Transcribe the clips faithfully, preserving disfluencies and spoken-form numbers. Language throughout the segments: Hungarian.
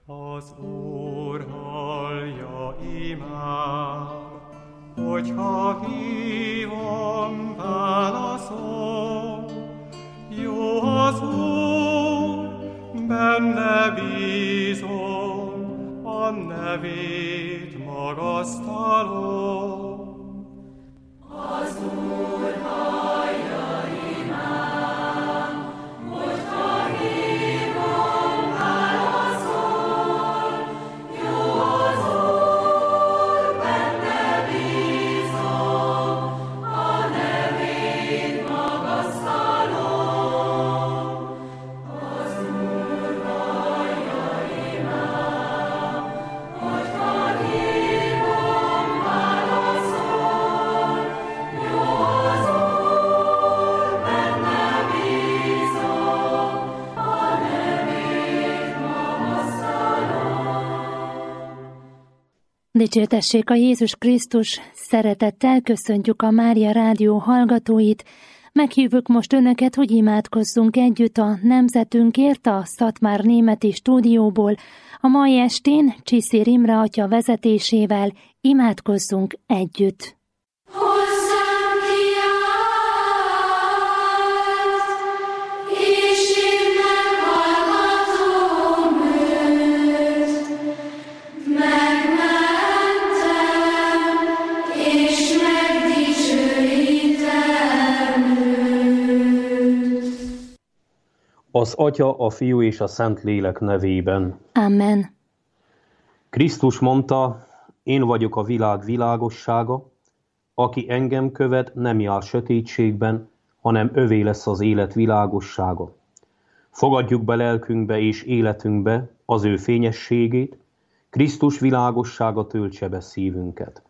Az Úr hallja imám, hogyha hívom, válaszol. Jó az Úr, benne bízom, a nevét magasztalom. Az Úr hallja imám, hogyha hívom, válaszol. Jó az Úr, benne bízom, a nevét magasztalom. Az Úr hallja imám, hogyha hívom, válaszol. Jó az Úr, benne bízom, a nevét magasztalom. Dicsértessék a Jézus Krisztus, szeretettel köszöntjük a Mária Rádió hallgatóit. Meghívjuk most önöket, hogy imádkozzunk együtt a nemzetünkért a Szatmár Németi stúdióból. A mai estén Csiszér Imre atya vezetésével imádkozzunk együtt. Hozzám kiállt, és én meghallgatom őt. Megmentem, és megdicsőítem őt. Az Atya, a Fiú és a Szentlélek nevében. Amen. Krisztus mondta, én vagyok a világ világossága, aki engem követ, nem jár sötétségben, hanem övé lesz az élet világossága. Fogadjuk be lelkünkbe és életünkbe az ő fényességét, Krisztus világossága töltse be szívünket.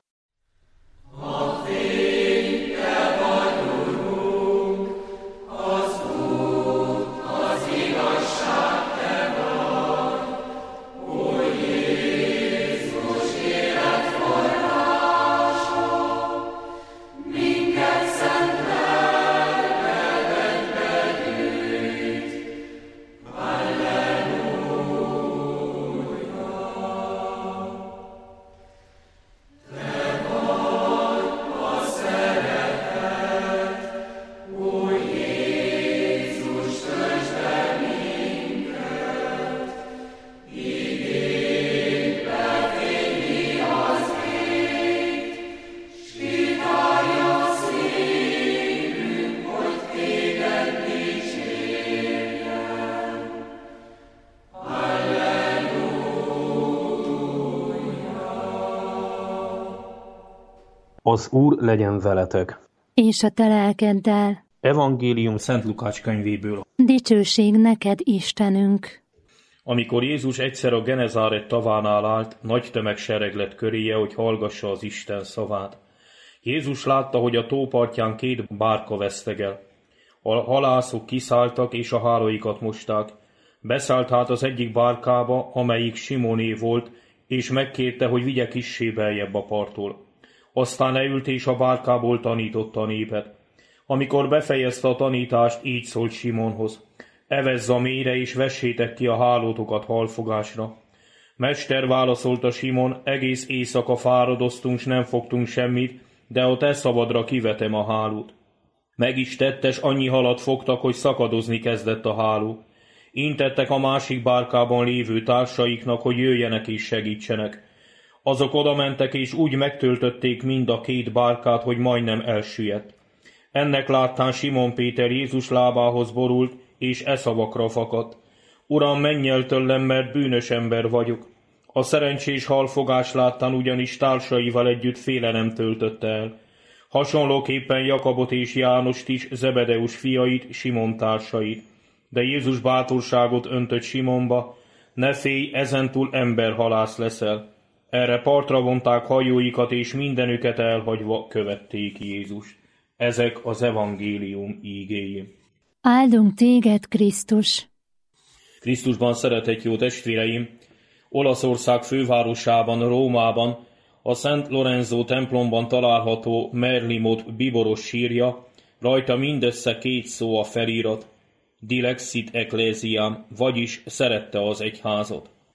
Az Úr legyen veletek. És a te lelkeddel. Evangélium Szent Lukács könyvéből. Dicsőség neked, Istenünk. Amikor Jézus egyszer a Genezáret tavánál állt, nagy tömeg sereg lett köréje, hogy hallgassa az Isten szavát. Jézus látta, hogy a tó partján két bárka vesztegel. A halászok kiszálltak, és a hálóikat mosták. Beszállt hát az egyik bárkába, amelyik Simoné volt, és megkérte, hogy vigye kissé beljebb a parttól. Aztán leült, és a bárkából tanította a népet. Amikor befejezte a tanítást, így szólt Simonhoz: evezz a mélyre, és vessétek ki a hálótokat halfogásra. Mester, válaszolta Simon, egész éjszaka fáradoztunk, s nem fogtunk semmit, de a te szabadra kivetem a hálót. Meg is tette, s annyi halat fogtak, hogy szakadozni kezdett a háló. Intettek a másik bárkában lévő társaiknak, hogy jöjjenek és segítsenek. Azok odamentek, és úgy megtöltötték mind a két bárkát, hogy majdnem elsüllyedt. Ennek láttán Simon Péter Jézus lábához borult, és e szavakra fakadt: Uram, menj el tőlem, mert bűnös ember vagyok. A szerencsés halfogás láttán ugyanis társaival együtt félelem töltötte el. Hasonlóképpen Jakabot és Jánost is, Zebedeus fiait, Simon társait. De Jézus bátorságot öntött Simonba: ne félj, ezentúl emberhalász leszel. Erre partra vonták hajóikat, és mindenüket elhagyva követték Jézust. Ezek az evangélium ígéi. Áldunk téged, Krisztus! Krisztusban szeretett jó testvéreim, Olaszország fővárosában, Rómában, a Szent Lorenzo templomban található Merlimot bíboros sírja, rajta mindössze két szó a felirat: Dilexit Ecclesiam, vagyis szerette az egyházat.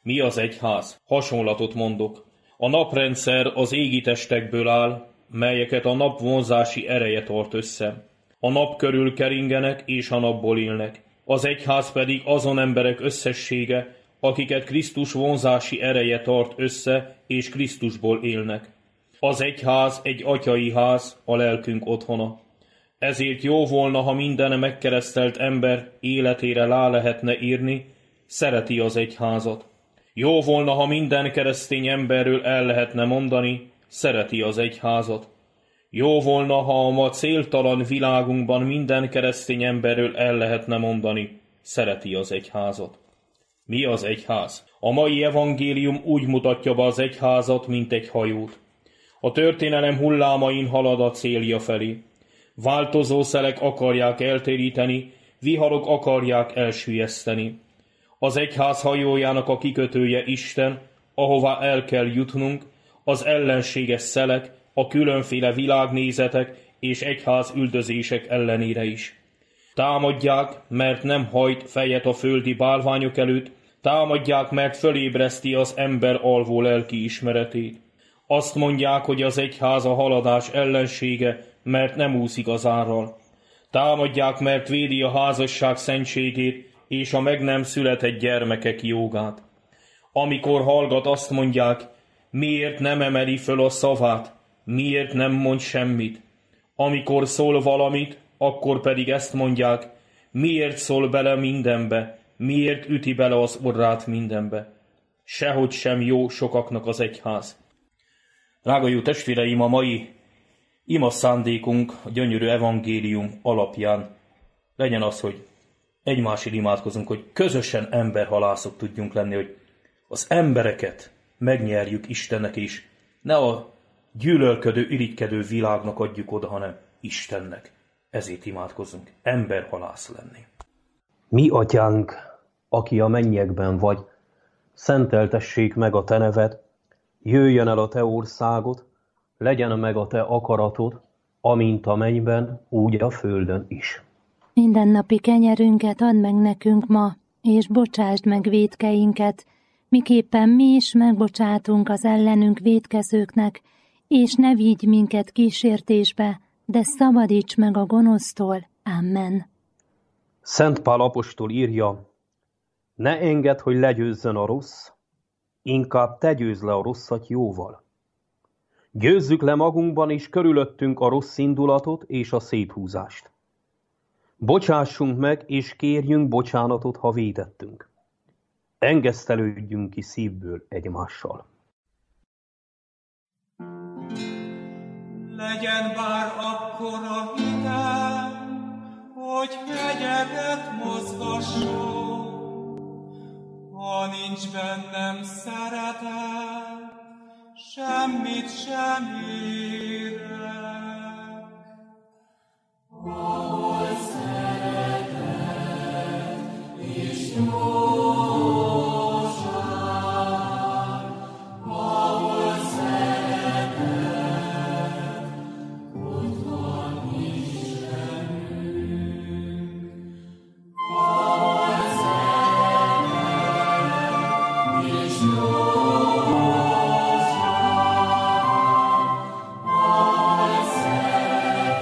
Mi az egyház? Hasonlatot mondok. A naprendszer az égi testekből áll, melyeket a nap vonzási ereje tart össze. A nap körül keringenek, és a napból élnek. Az egyház pedig azon emberek összessége, akiket Krisztus vonzási ereje tart össze, és Krisztusból élnek. Az egyház egy atyai ház, a lelkünk otthona. Ezért jó volna, ha minden megkeresztelt ember életére lá lehetne írni, szereti az egyházat. Jó volna, ha minden keresztény emberről el lehetne mondani, szereti az egyházat. Jó volna, ha a ma céltalan világunkban minden keresztény emberről el lehetne mondani, szereti az egyházat. Mi az egyház? A mai evangélium úgy mutatja be az egyházat, mint egy hajót. A történelem hullámain halad a célja felé. Változó szelek akarják eltéríteni, viharok akarják elsüllyeszteni. Az egyház hajójának a kikötője Isten, ahová el kell jutnunk, az ellenséges szelek, a különféle világnézetek és egyház üldözések ellenére is. Támadják, mert nem hajt fejet a földi bálványok előtt, támadják, mert fölébreszti az ember alvó lelki ismeretét. Azt mondják, hogy az egyház a haladás ellensége, mert nem úszik az árral. Támadják, mert védi a házasság szentségét és a meg nem született gyermekek jogát. Amikor hallgat, azt mondják, miért nem emeli föl a szavát, miért nem mond semmit. Amikor szól valamit, akkor pedig ezt mondják, miért szól bele mindenbe, miért üti bele az orrát mindenbe. Sehogy sem jó sokaknak az egyház. Drága jó testvéreim, a mai ima szándékunk a gyönyörű evangélium alapján legyen az, hogy egymásért imádkozunk, hogy közösen emberhalászok tudjunk lenni, hogy az embereket megnyerjük Istennek is. Ne a gyűlölködő, irigykedő világnak adjuk oda, hanem Istennek. Ezért imádkozunk, emberhalász lenni. Mi, atyánk, aki a mennyekben vagy, szenteltessék meg a te neved, jöjjön el a te országod, legyen meg a te akaratod, amint a mennyben, úgy a földön is. Mindennapi kenyerünket add meg nekünk ma, és bocsásd meg vétkeinket, miképpen mi is megbocsátunk az ellenünk vétkezőknek, és ne vigy minket kísértésbe, de szabadíts meg a gonosztól. Amen. Szent Pál apostol írja, ne engedd, hogy legyőzzön a rossz, inkább te győzd le a rosszat jóval. Győzzük le magunkban és körülöttünk a rossz indulatot és a széthúzást. Bocsássunk meg és kérjünk bocsánatot, ha vétettünk. Engesztelődjünk ki szívből egymással. Legyen bár akkora hitem, hogy hegyeket mozgasson, ha nincs bennem szeretet, semmit sem érek. Ahol szeretet és jóság, ahol szeretet, ott van Istenünk. Ahol szeretet és jóság, ahol szeretet,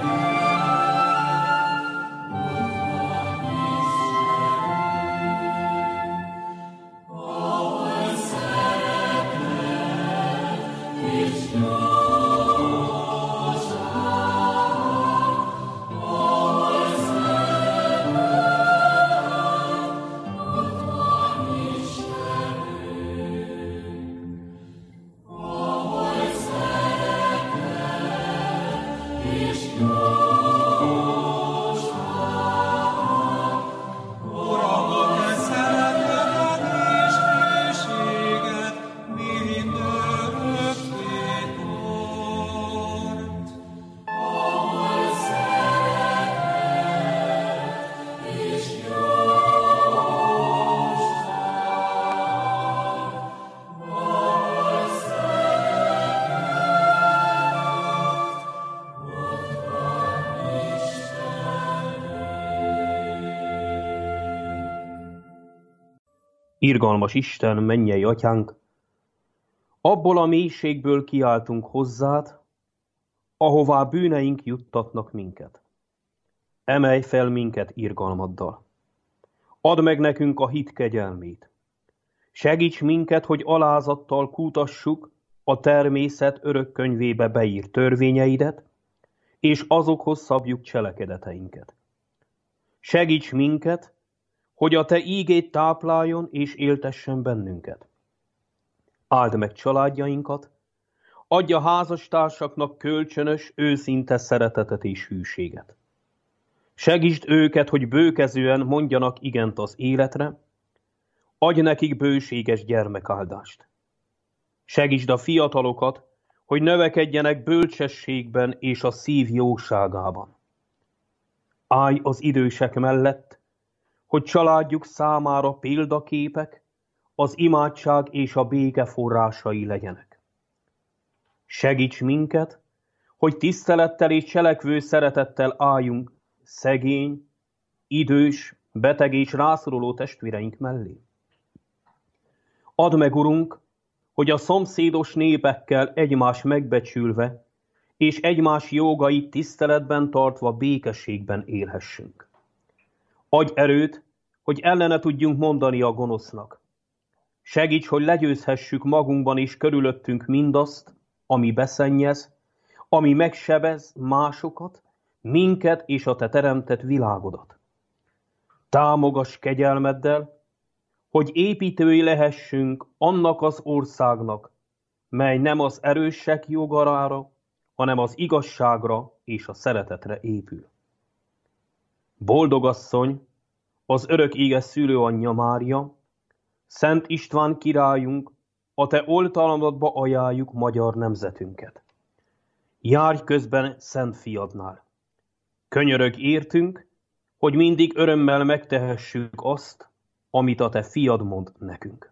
Irgalmas Isten, mennyei Atyánk, abból a mélységből kiáltunk hozzád, ahová bűneink juttatnak minket. Emelj fel minket irgalmaddal. Add meg nekünk a hit kegyelmét. Segíts minket, hogy alázattal kutassuk a természet örök könyvébe beírt törvényeidet, és azokhoz szabjuk cselekedeteinket. Segíts minket, hogy a te ígéd tápláljon és éltessen bennünket. Áld meg családjainkat, adj a házastársaknak kölcsönös, őszinte szeretetet és hűséget. Segítsd őket, hogy bőkezően mondjanak igent az életre, adj nekik bőséges gyermekáldást. Segítsd a fiatalokat, hogy növekedjenek bölcsességben és a szív jóságában. Állj az idősek mellett, hogy családjuk számára példaképek, az imádság és a béke forrásai legyenek. Segíts minket, hogy tisztelettel és cselekvő szeretettel álljunk szegény, idős, beteg és rászoruló testvéreink mellé. Add meg, Urunk, hogy a szomszédos népekkel egymás megbecsülve és egymás jogait tiszteletben tartva békességben élhessünk. Adj erőt, hogy ellene tudjunk mondani a gonosznak. Segíts, hogy legyőzhessük magunkban és körülöttünk mindazt, ami beszennyez, ami megsebez másokat, minket és a te teremtett világodat. Támogass kegyelmeddel, hogy építői lehessünk annak az országnak, mely nem az erősek jogarára, hanem az igazságra és a szeretetre épül. Boldog asszony, az örök éges szülőanyja Mária, Szent István királyunk, a te oltalmadba ajánljuk magyar nemzetünket. Járj közben Szent Fiadnál. Könyörög értünk, hogy mindig örömmel megtehessük azt, amit a te fiad mond nekünk.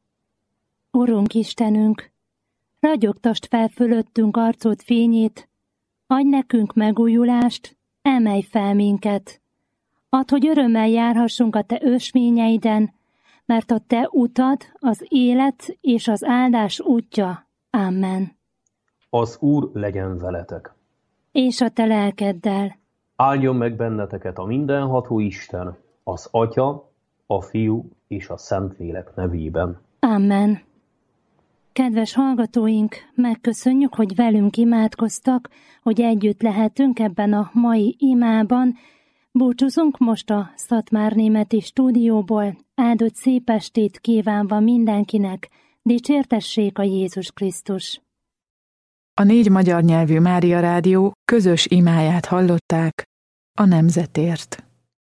Urunk Istenünk, ragyogtasd fel fölöttünk arcod fényét, adj nekünk megújulást, emelj fel minket. Add, hogy örömmel járhassunk a te ösvényeiden, mert a te utad az élet és az áldás útja. Amen. Az Úr legyen veletek. És a te lelkeddel. Áldjon meg benneteket a mindenható Isten, az Atya, a Fiú és a Szentlélek nevében. Amen. Kedves hallgatóink, megköszönjük, hogy velünk imádkoztak, hogy együtt lehetünk ebben a mai imában. Búcsúzunk most a Szatmárnémeti stúdióból. Áldott szép estét kívánva mindenkinek, dicsértessék a Jézus Krisztus. A négy magyar nyelvű Mária Rádió közös imáját hallották a nemzetért.